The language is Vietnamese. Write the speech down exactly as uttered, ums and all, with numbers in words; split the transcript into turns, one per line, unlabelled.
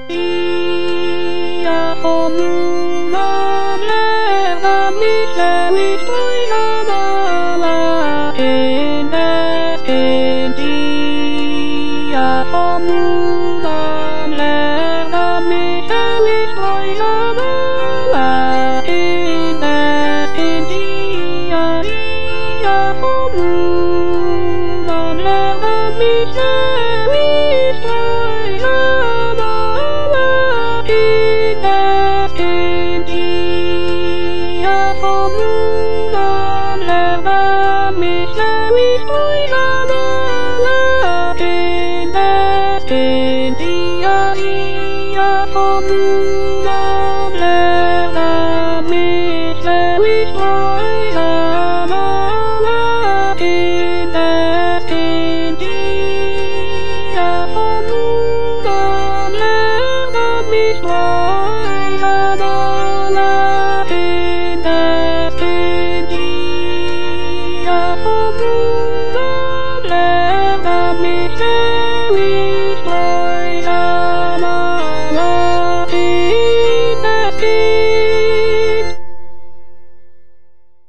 Ia formula leva mi sewi stoia dalla enescentia formula leva mi sewi stoia dalla enescentia ia formula leva mi sewi stoia dalla enescentia formula leva mi sewi stoia dalla enescentia ia formula leva